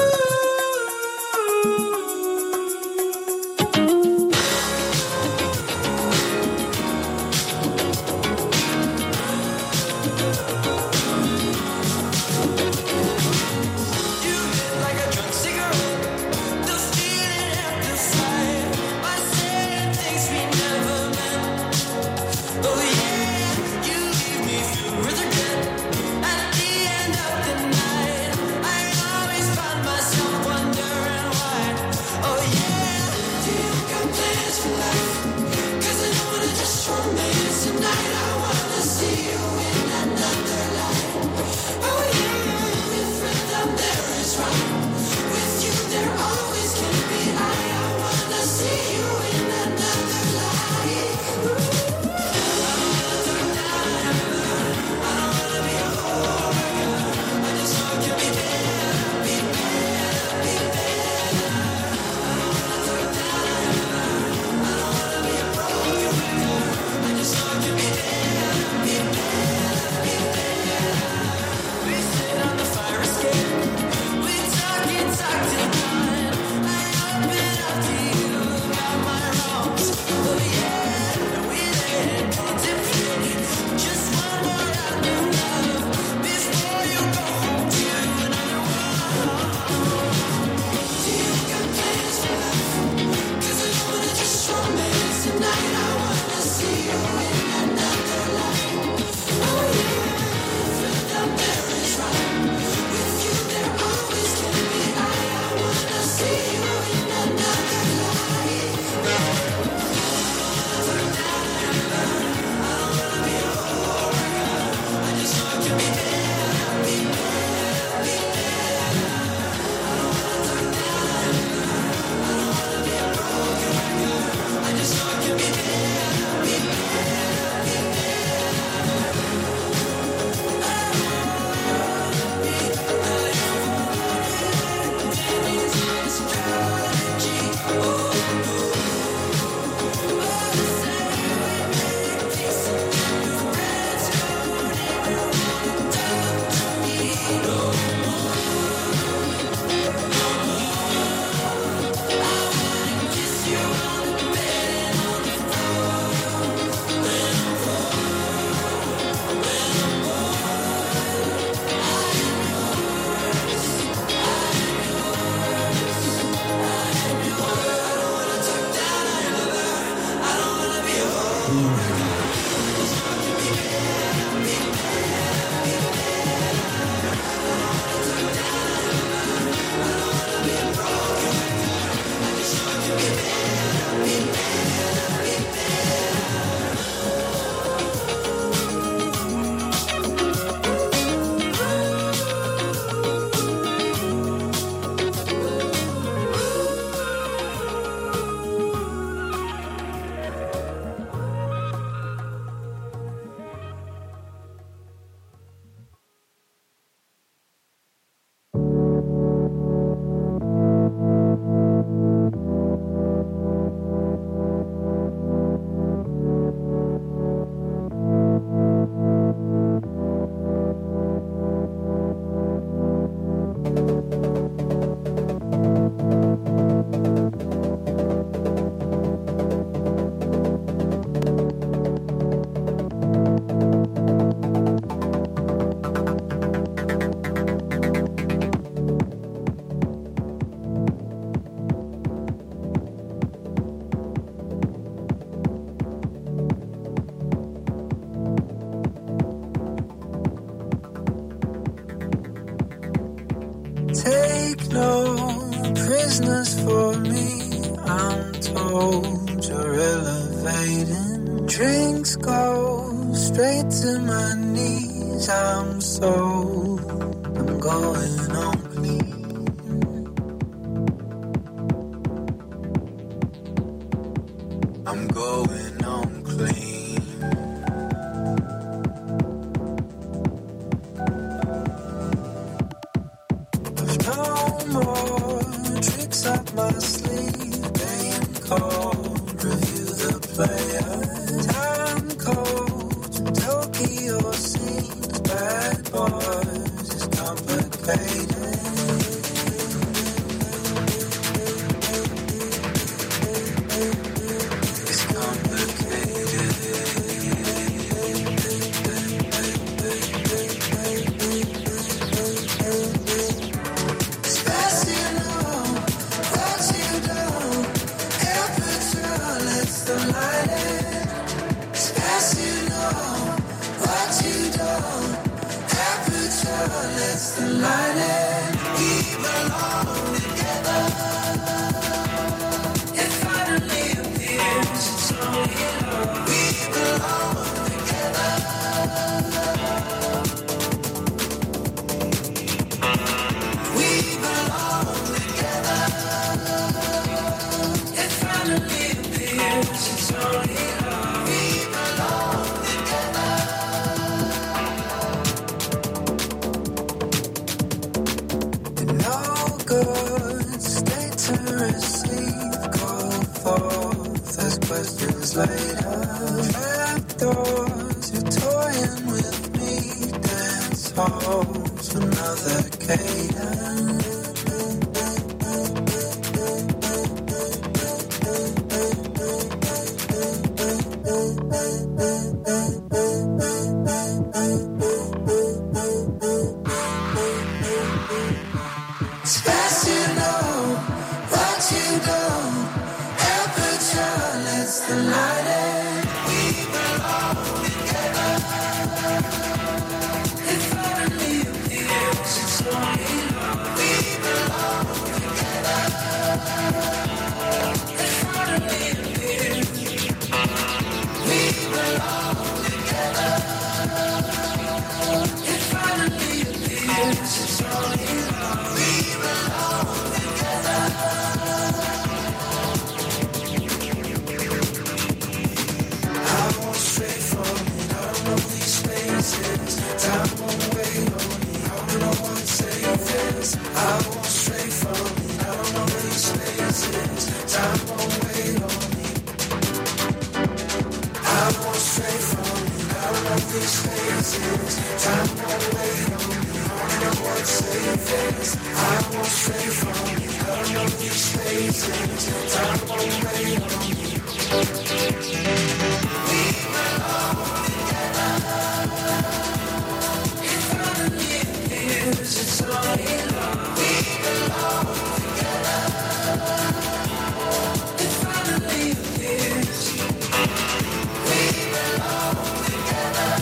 Take no prisoners for me, I'm told you're elevating. Drinks go straight to my knees, I'm going on clean. I'm going on clean. Tricks up my sleeve, game cold, review the player. Time code, Tokyo scenes, bad boys, it's complicated. the lighting. As you know what you don't. Aperture lets the lighting. We belong together. It finally appears. It's only love. We belong together. We belong together. It finally appears. It's only love. We belong together. No good state to receive. Call forth as questions later. Trapdoors, you're toying with me. Dance halls, another cadence. Best you know what you don't. Aperture lets the light in. We belong together. It finally appears. It's only love. We belong together. It finally appears. We belong together. It finally appears. It's only love. We belong together. I won't stray from it. I don't know these spaces. Time won't wait on me. I don't know what safe is. I won't stray from it. I don't know these spaces. Time won't wait on me. I won't stray from it. I don't know these spaces. Time won't wait on me. I don't know what safe is. I won't stray from it. I don't know these spaces. Time won't wait on me. We belong together. It finally appears. It's only love. We belong together. It finally appears. We belong together.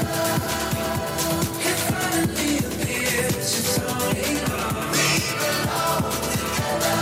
It finally appears. It's only love. We belong together.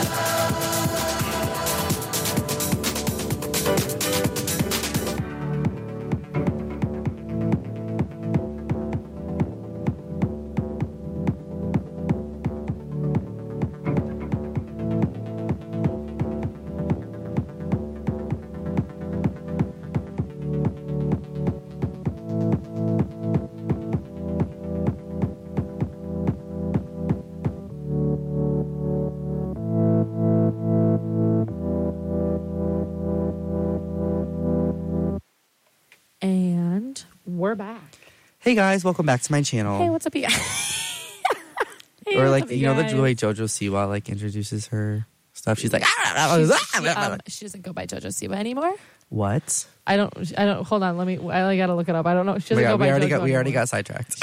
And we're back. Hey guys, welcome back to my channel. Hey, what's up, you guys? Hey, Or what's like, up, you know, the guys? way JoJo Siwa like introduces her stuff. She's like, She doesn't go by JoJo Siwa anymore. what? I don't. Hold on. I gotta look it up. I don't know. She Oh my doesn't God, go by JoJo we already anymore. got sidetracked.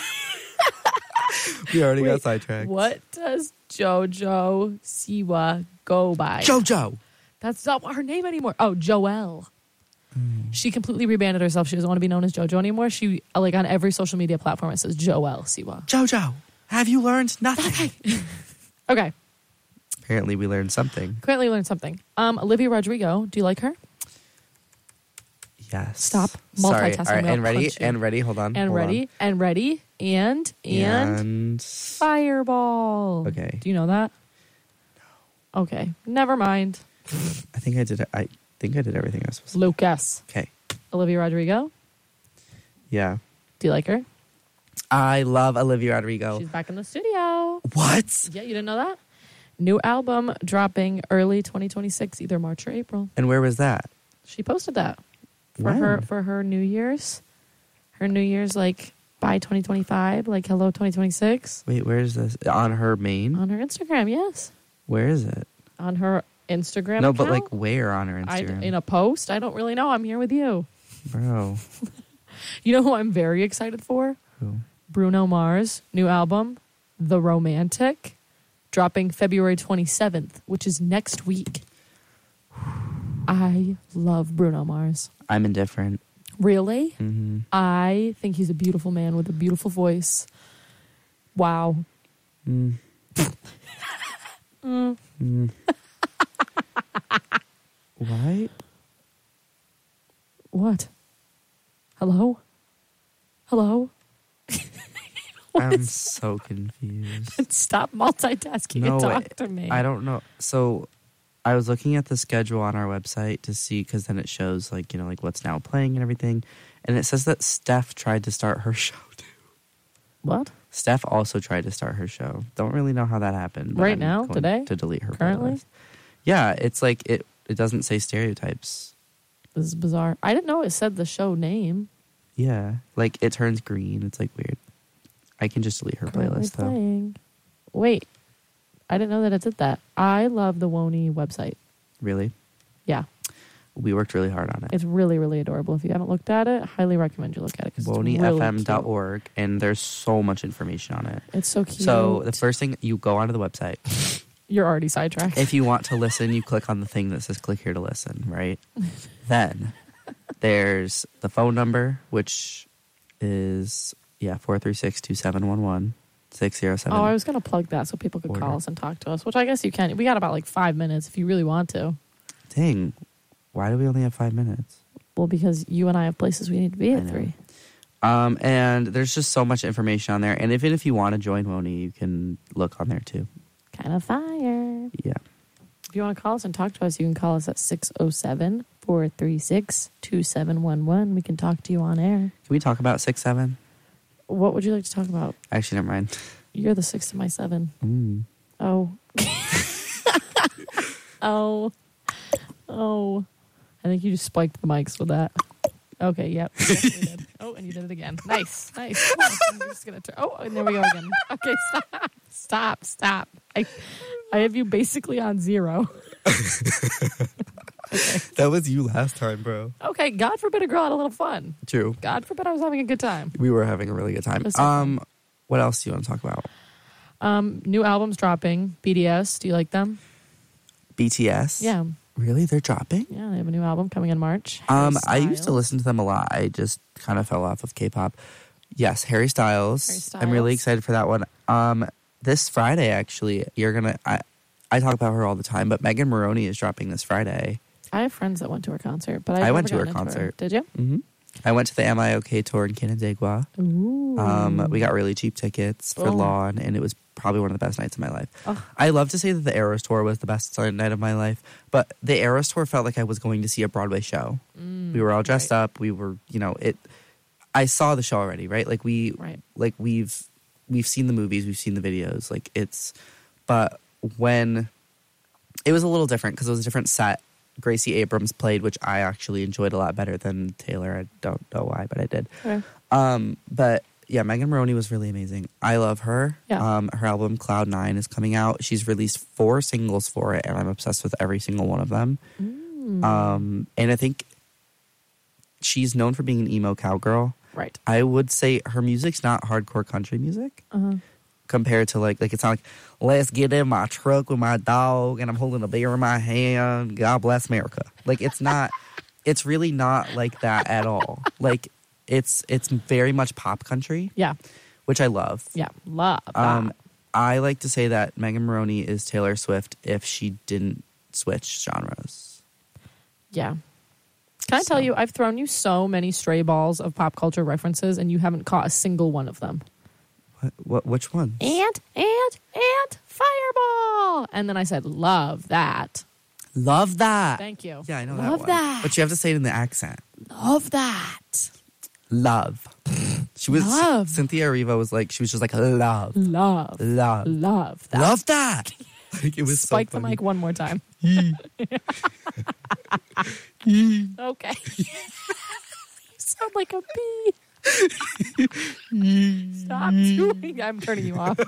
We already got Wait, sidetracked. What does JoJo Siwa go by? JoJo. That's not her name anymore. Oh, Joelle. She completely rebranded herself. She doesn't want to be known as JoJo anymore. She, like, on every social media platform, it says Joelle Siwa. JoJo, have you learned nothing? Okay. Apparently we learned something. Currently learned something. Olivia Rodrigo. Do you like her? Yes. Stop Sorry. multitasking. All right, I'll and ready, punch you. and ready. Hold on. And hold ready. on. And ready. And Fireball. Okay. Do you know that? No. Okay. Never mind. I think I did everything I was supposed to. Lucas. Okay. Olivia Rodrigo. Yeah. Do you like her? I love Olivia Rodrigo. She's back in the studio. What? Yeah, you didn't know that? New album dropping early 2026, either March or April. And where was that? She posted that for When? her New Year's. Her New Year's, like, by 2025, like, hello 2026. Wait, where is this? On her main? On her Instagram, yes. Where is it? On her Instagram No, account. but like where on her Instagram? in a post? I don't really know. I'm here with you. Bro. You know who I'm very excited for? Who? Bruno Mars, new album, The Romantic, dropping February 27th, which is next week. I love Bruno Mars. I'm indifferent. Really? Mm-hmm. I think he's a beautiful man with a beautiful voice. Wow. Mm. What? What? Hello? Hello? I'm so confused. Stop multitasking No, and talk to me. I don't know. So I was looking at the schedule on our website to see, because then it shows like, you know, like what's now playing and everything. And it says that Steph tried to start her show too. What? Steph also tried to start her show. Don't really know how that happened. but Right I'm now? going Today? To delete her Currently? playlist. Yeah, it's like it doesn't say Stereotypes. This is bizarre. I didn't know it said the show name. Yeah, like it turns green. It's like weird. I can just delete her Currently playlist though. playing. Wait. I didn't know that it did that. I love the Woney website. Really? Yeah. We worked really hard on it. It's really, really adorable. If you haven't looked at it, highly recommend you look at it. 'Cause it's really cute. WoneyFM.org, and there's so much information on it. It's so cute. So the first thing, you go onto the website. You're already sidetracked. If you want to listen, you click on the thing that says click here to listen, right? Then there's the phone number, which is 436-2711 607. Oh, I was going to plug that so people could Order. call us and talk to us, which I guess you can. We got about like 5 minutes if you really want to. Dang, why do we only have 5 minutes? Well, because you and I have places we need to be I at know. 3. And there's just so much information on there. And even if you want to join Woney, you can look on there too. Kind of fire. Yeah. If you want to call us and talk to us, you can call us at 607-436-2711. We can talk to you on air. Can we talk about 6-7? What would you like to talk about? Actually, never mind. You're the 6 to my 7. Mm. Oh. Oh. I think you just spiked the mics with that. Okay, yep. You definitely did. Oh, and you did it again. Nice. I'm just gonna oh, and there we go again. Okay, stop. I have you basically on 0. That was you last time, bro. Okay, God forbid a girl had a little fun. True. God forbid I was having a good time. We were having a really good time. It was so fun. What else do you want to talk about? New albums dropping. BTS, do you like them? BTS? Yeah. Really? They're dropping? Yeah, they have a new album coming in March. I Harry used to Styles. listen to them a lot. I just kind of fell off of K-pop. Yes, Harry Styles. I'm really excited for that one. This Friday, actually, I talk about her all the time, but Megan Maroney is dropping this Friday. I have friends that went to her concert, but I went to her concert. Did you? Mm-hmm. I went to the MIOK tour in Canandaigua. Ooh. We got really cheap tickets for Oh. Lawn, and it was probably one of the best nights of my life. Oh. I love to say that the Eras tour was the best night of my life, but the Eras tour felt like I was going to see a Broadway show. We were all dressed up. We were, I saw the show already, right? Like we've seen the movies, we've seen the videos. But when it was a little different because it was a different set. Gracie Abrams played, which I actually enjoyed a lot better than Taylor. I don't know why, but I did. Okay. But yeah, Megan Maroney was really amazing. I love her. Yeah. Her album Cloud 9 is coming out. She's released 4 singles for it, and I'm obsessed with every single one of them. And I think she's known for being an emo cowgirl. Right. I would say her music's not hardcore country music. Compared to like it's not like, let's get in my truck with my dog and I'm holding a beer in my hand. God bless America. Like it's not, it's really not like that at all. Like it's very much pop country. Yeah. Which I love. Yeah. Love that. I like to say that Megan Maroney is Taylor Swift if she didn't switch genres. Yeah. Can I tell you, I've thrown you so many stray balls of pop culture references and you haven't caught a single one of them. Which one? Ant, fireball. And then I said, love that. Love that. Thank you. Yeah, I know Love that one. that. But you have to say it in the accent. Love that. Love. She was Love. Cynthia Erivo was like, she was just like, love. Love that. Love that. Like it was Spike so the funny. mic one more time. Okay. You sound like a bee. Stop doing. I'm turning you off.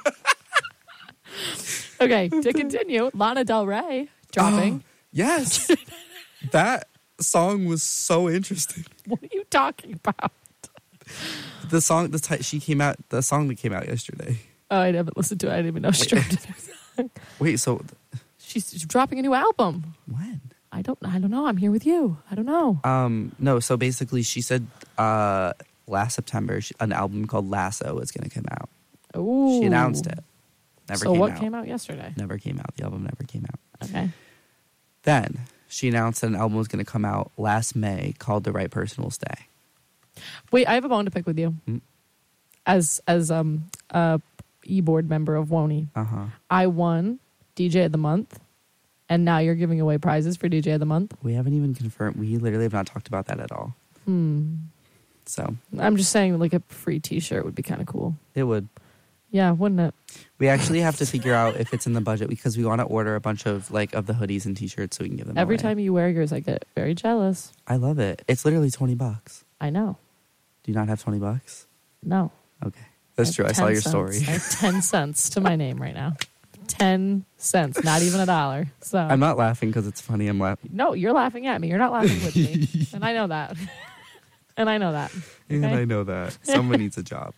Okay, to continue, Lana Del Rey dropping. Yes. That song was so interesting. What are you talking about? The song, the song that came out yesterday. Oh, I haven't listened to it. I didn't even know she dropped it. Wait, so She's dropping a new album. when? I don't know. I'm here with you. I don't know. No, so basically she said last September an album called Lasso is going to come out. Ooh. She announced it. Never So came what out. came out yesterday? Never came out. The album never came out. Okay. Then she announced that an album was going to come out last May called The Right Person Will Stay. Wait, I have a bone to pick with you. As a e-board member of WONY. Uh-huh. I won DJ of the Month, and now you're giving away prizes for DJ of the Month? We haven't even confirmed. We literally have not talked about that at all. So I'm just saying, like, a free t-shirt would be kind of cool. it would. Yeah, wouldn't it? We actually have to figure out if it's in the budget because we want to order a bunch of of the hoodies and t-shirts so we can give them Every away. time you wear yours, I get very jealous. I love it. It's literally $20. I know. Do you not have $20? No. Okay. That's true. I saw 10 your cents. story. I have 10 cents to my name right now. 10 cents, not even $1. So I'm not laughing because it's funny. I'm laughing. No, you're laughing at me. You're not laughing with me. And I know that. And I know that. And Okay? I know that. Someone needs a job.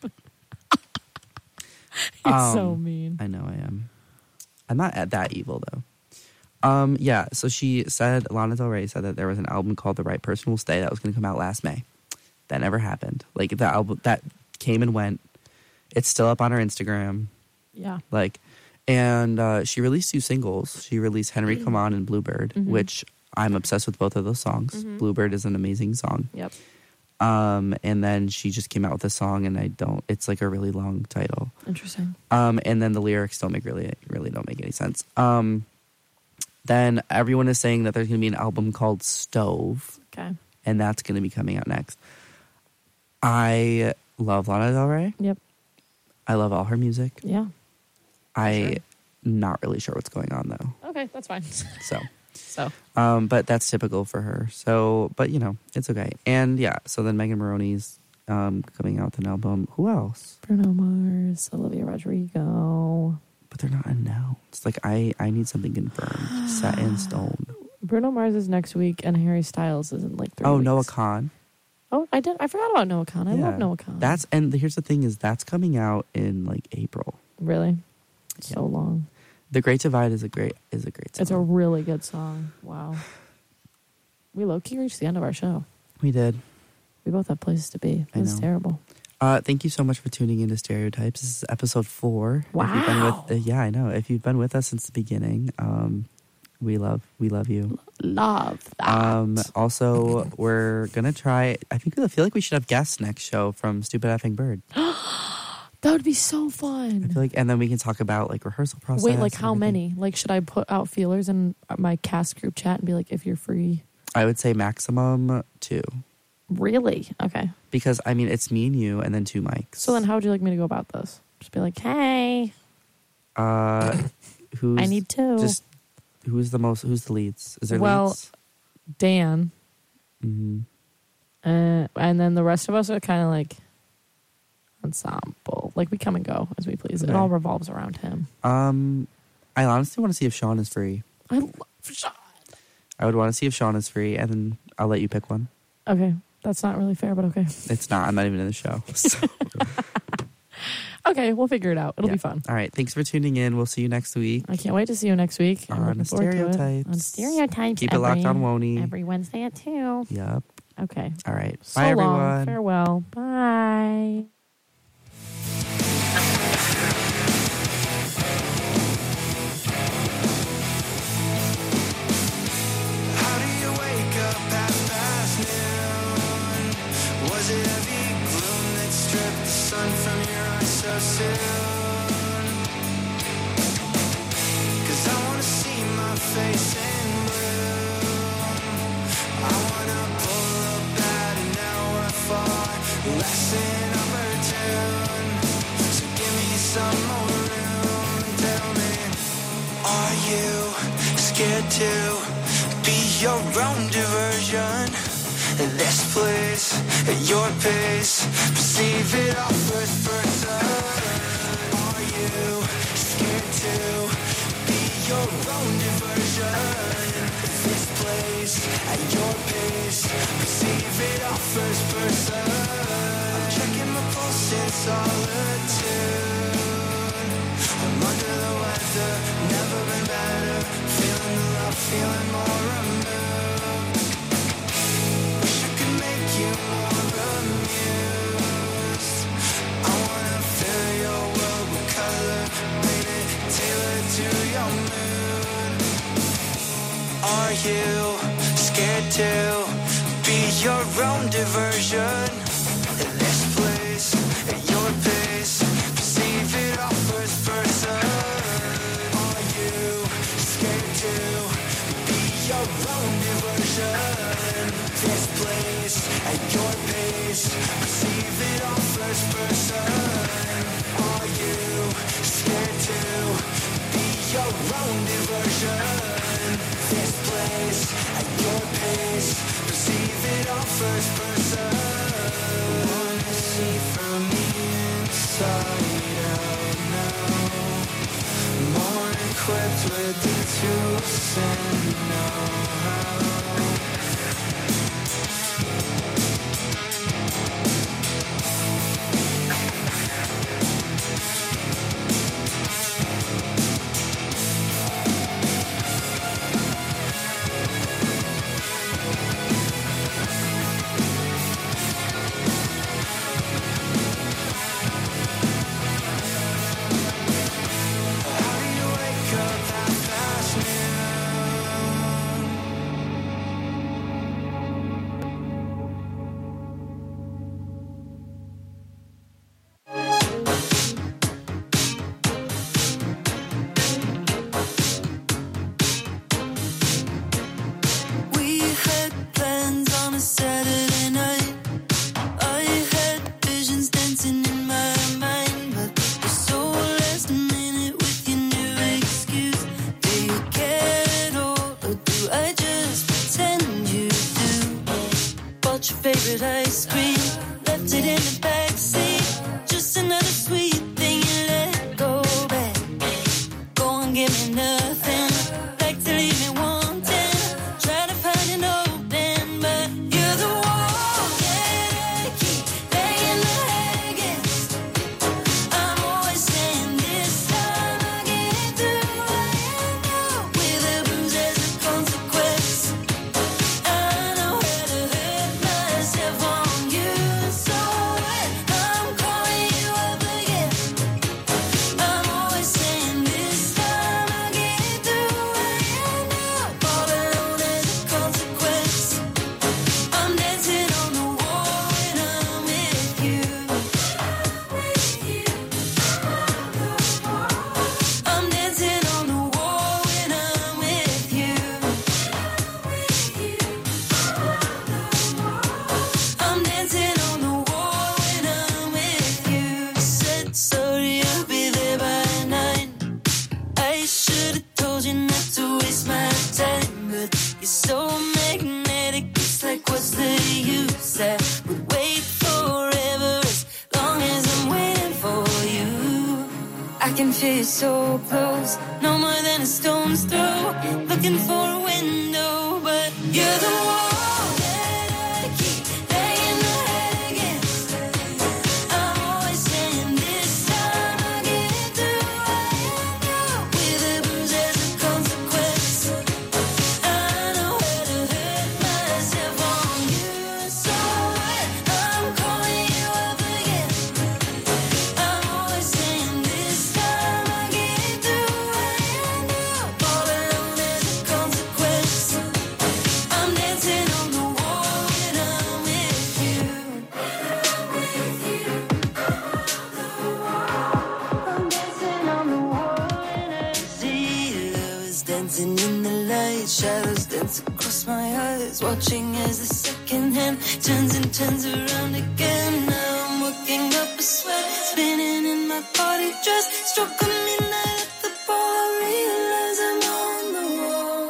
You're so mean. I know I am. I'm not at that evil though. Yeah, so she said, Lana Del Rey said that there was an album called The Right Person Will Stay that was going to come out last May. That never happened. Like, the album that came and went. It's still up on her Instagram. Yeah. And she released 2 singles. She released Henry Come On and Bluebird, which I'm obsessed with both of those songs. Bluebird is an amazing song. Yep. And then she just came out with a song, and it's like a really long title. Interesting. And then the lyrics don't really don't make any sense. Then everyone is saying that there's going to be an album called Stove. Okay. And that's going to be coming out next. I love Lana Del Rey. Yep. I love all her music. Yeah. I'm not really sure what's going on though. Okay, that's fine. So, but that's typical for her. So, but it's okay. And yeah, so then Megan Maroney's coming out with an album. Who else? Bruno Mars, Olivia Rodrigo. But they're not announced. Like I need something confirmed, set in stone. Bruno Mars is next week, and Harry Styles is in like 3 Oh, weeks. Noah Khan. Oh, I forgot about Noah Khan. I Yeah. love Noah Khan. And here's the thing: is that's coming out in like April. Really so long. The Great Divide is a great song. It's a really good song. Wow. We low-key reached the end of our show. We did. We both have places to be. I It's know. terrible. Thank you so much for tuning into Stereotypes. This is episode 4. Wow. If you've been with, yeah, I know. If you've been with us since the beginning, we love you. Love that. Also, we're gonna try. I feel like we should have guests next show from Stupid Effing Bird. That would be so I fun. feel like, and then we can talk about like rehearsal process. Wait, like and how everything. many? Like, should I put out feelers in my cast group chat and be like, if you're free? I would say maximum 2, Really? Okay. because I mean it's me and you, and then 2 mics. So then how would you like me to go about this? Just be like, hey, who's I need 2. just who's the leads? Is there Well, leads? Dan. Mm-hmm. And then the rest of us are kind of like ensemble. Like, we come and go as we please. It Okay. all revolves around him. I honestly want to see if Sean is free. I love Sean. I would want to see if Sean is free, and then I'll let you pick one. Okay. That's not really fair, but okay. It's not. I'm not even in the show. So. Okay, we'll figure it out. It'll Yeah. be fun. All right. Thanks for tuning in. We'll see you next week. I can't wait to see you next week. I'm On looking forward to it. Stereotypes. On Stereotypes. Keep it locked on Woney. Every Wednesday at 2. Yep. Okay. All right. So Bye, long. everyone. Farewell. Bye. How do you wake up past noon? Was it heavy gloom that stripped the sun from your eyes so soon? 'Cause I wanna see my face in bloom. I wanna pull up at an hour far, less than opportune. So give me some more room. Tell me, are you scared to be your own diversion? This place, at your pace, perceive it all first person. Are you scared to be your own diversion? This place, at your pace, perceive it all first person. I'm checking my pulse in solitude. I'm under the weather, never been better. Feeling the love, feeling more removed. Wish I could make you more amused. I wanna fill your world with color, paint it tailored to your mood. Are you scared to be your own diversion? In this place, at your pace, perceive it all first person. Are you scared to be your own diversion? This place, at your pace, perceive it all first person. Are you scared to be your own diversion? This place, at your pace, perceive it all first person. Wanna see from the inside out now. More equipped with the tools and know-how. Favorite ice cream, left it in the backseat. Just another sweet thing you let go back. Go on, give me nothing. Like to leave me wanting. Try to find an open, but you're the one that I keep laying the against. I'm always saying this time I'll get through. I end up with a bruise as a consequence. I know how to hurt myself on you, so I'm calling you up again. I'm always saying this time I'll get through. I end up all alone as a consequence. I'm dancing on the wall when I'm with you. I'm dancing on the wall when I'm with you. I'm dancing on the wall when I'm with you. Said sorry, I'll be there by 9. I should have told you not to waste my time, but you're so magnetic. It's like, what's the use? I would wait forever as long as I'm waiting for you. I can feel you so close, no more than a stone's throw. Looking for a window, but you're the wall that I keep laying my head against. I'm always saying this time I'll get through. I end up with a bruise as a consequence. I know how to hurt myself on you, so I'm calling you up again. I'm always saying this time I'll get through. I end up all alone as a consequence. I'm dancing on the wall when I'm with you. I'm dancing on the wall when I see you. I was dancing in the light, shadows dance across my eyes, watching as the second hand turns and turns around again. Now I'm working up a sweat, spinning in my party dress. Struck a midnight at the bar, realize I'm on the wall.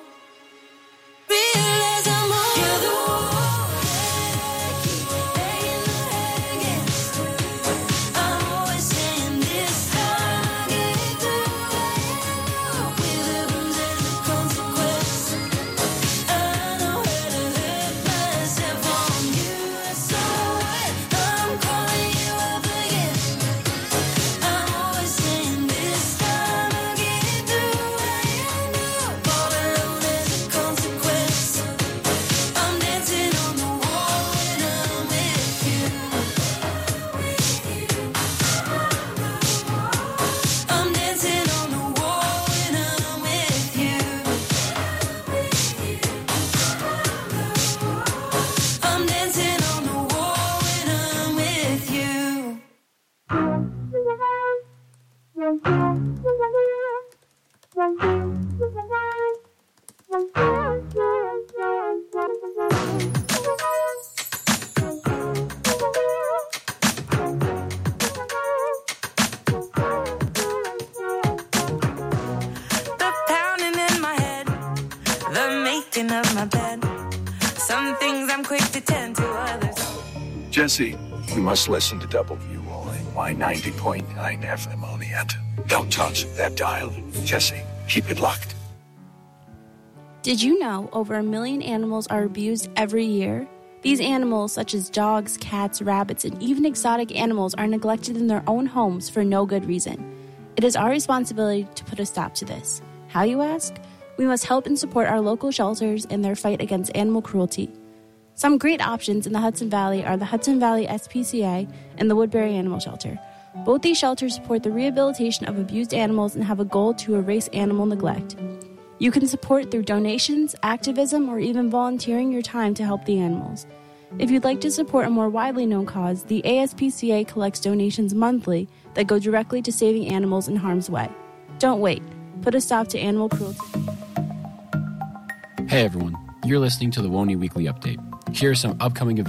Realize I'm on You're the wall that I keep laying my head against. I'm always saying this time I'll get through. I end up with a bruise as a consequence. I know how to hurt myself on you, so I'm calling you up again. I'm always saying this lifting of my bed. Some things I'm quick to tend to, others. Jesse, you must listen to WUONY 90.9 FM only, and don't touch that dial. Jesse, keep it locked. Did you know over 1 million animals are abused every year? These animals, such as dogs, cats, rabbits, and even exotic animals, are neglected in their own homes for no good reason. It is our responsibility to put a stop to this. How, you ask? We must help and support our local shelters in their fight against animal cruelty. Some great options in the Hudson Valley are the Hudson Valley SPCA and the Woodbury Animal Shelter. Both these shelters support the rehabilitation of abused animals and have a goal to erase animal neglect. You can support through donations, activism, or even volunteering your time to help the animals. If you'd like to support a more widely known cause, the ASPCA collects donations monthly that go directly to saving animals in harm's way. Don't wait. Put a stop to animal cruelty. Hey everyone, you're listening to the WONY Weekly Update. Here are some upcoming events